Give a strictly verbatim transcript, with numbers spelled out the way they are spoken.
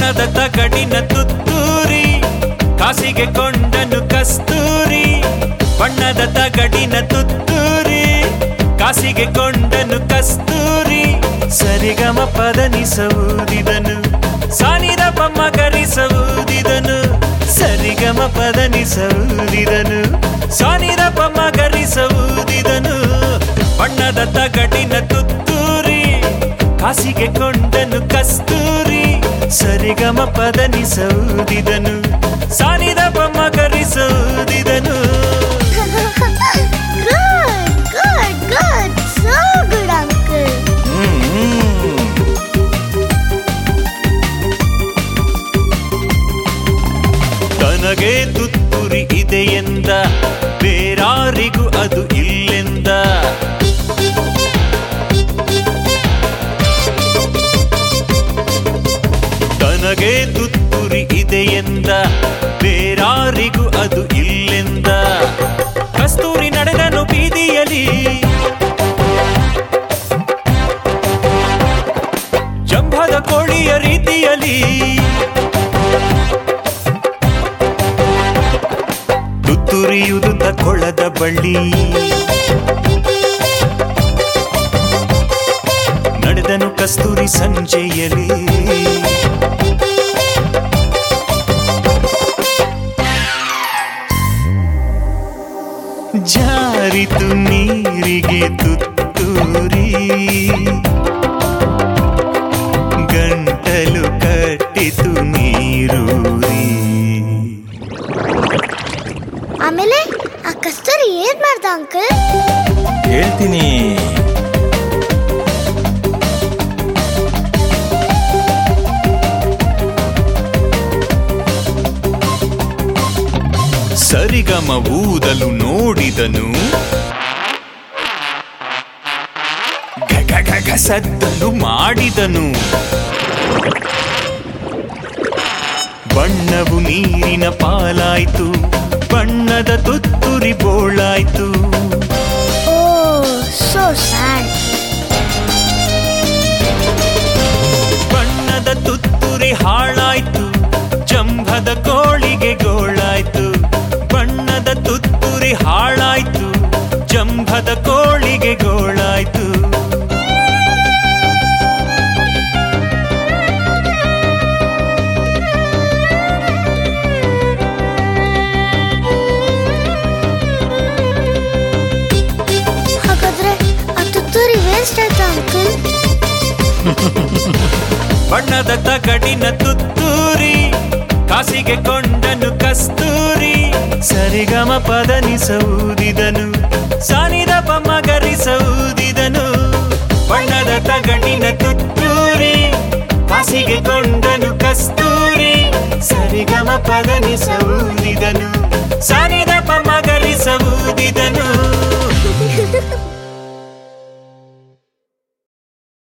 ಬಣ್ಣದ ತಗಡಿನ ತುತ್ತೂರಿ ಕಾಸಿಗೆ ಕೊಂಡನು ಕಸ್ತೂರಿ ಬಣ್ಣದ ತಗಡಿನ ತುತ್ತೂರಿ ಕಾಸಿಗೆ ಕೊಂಡನು ಕಸ್ತೂರಿ ಸರಿಗಮ ಪದನಿಸವುದಿದನು ಸಾನಿದ ಪಮ್ಮ ಗರಿಸವುದಿದನು ಸರಿಗಮ ಪದನಿಸವುದಿದನು ಸಾನಿದ ಪಮ್ಮ ಗರಿಸವುದಿದನು ಬಣ್ಣದ ತಗಡಿನ ತುತ್ತೂರಿ ಕಾಸಿಗೆ ಕೊಂಡನು ಕಸ್ತೂರಿ ಸರಿಗಮ ಪದನಿಸವುದಿದನು ಸಾನಿದ ಪಮ್ಮ ಗರಿಸವುದಿದನು ತನಗೆ ತುತ್ತೂರಿ ಇದೆಯೆಂದ ಬೇರಾರಿಗೂ ಅದು ಇಲ್ಲೆಂದ ತನಗೆ ತುತ್ತೂರಿ ಇದೆಯೆಂದ ಬೇರಾರಿಗೂ ಅದು ಇಲ್ಲೆಂದ ಕಸ್ತೂರಿ ನಡೆದನು ಬೀದಿಯಲಿ ಜಂಭದ ಕೋಳಿಯ ರೀತಿಯಲಿ ತುತ್ತೂರಿಯುದುತ್ತ ಕೊಳ್ಳದ ಬಳ್ಳಿ ನಡೆದನು ಕಸ್ತೂರಿ ಸಂಜೆಯಲಿ ಜಾರಿತು ನೀರಿಗೆ ತುತ್ತೂರಿ ಗಂಟಲು ಕಟ್ಟಿತು ನೀರೂರಿ ಆಮೇಲೆ ಆ ಕಸ್ತೂರಿ ಏನ್ ಮಾಡ್ದ ಅಂಕಲ್ ಹೇಳ್ತೀನಿ ಸರಿಗಮ ಊದಲು ನೋಡಿದನು ಘಘಘಘ ಸದ್ದಲು ಮಾಡಿದನು ಬಣ್ಣವು ನೀರಿನ ಪಾಲಾಯ್ತು ಬಣ್ಣದ ತುತ್ತೂರಿ ಬೋಳಾಯ್ತು ಓ ಸೋ ಸ್ಯಾಡ್ ಬಣ್ಣದ ತುತ್ತೂರಿ ಹಾಳಾಯ್ತು ಜಂಭದ ಕೋಳಿಗೆ ಗೋಳಾಯ್ತು ಬಣ್ಣದ ತುತ್ತೂರಿ ಹಾಳಾಯ್ತು ಜಂಭದ ಕೋಳಿಗೆ ಗೋಳಾಯ್ತು ಹಾಗಾದ್ರೆ ಆ ತುತ್ತೂರಿ ವೇಸ್ಟ್ ಆಯ್ತಾ ಅಂಕಲ್ ಬಣ್ಣದ ತಗಡಿನ ತುತ್ತೂರಿ ಕಾಸಿಗೆ ಕೊಂಡನು ಕಸ್ತೂರಿ ಸರಿಗಮ ಪದನಿಸವುದಿದನು ಸಾನಿದ ಪಮ್ಮ ಗರಿಸವುದಿದನು ಬಣ್ಣದ ತಗಡಿನ ತುತ್ತೂರಿ ಕಾಸಿಗೆ ಕೊಂಡನು ಕಸ್ತೂರಿ ಸರಿಗಮ ಪದನಿಸವುದಿದನು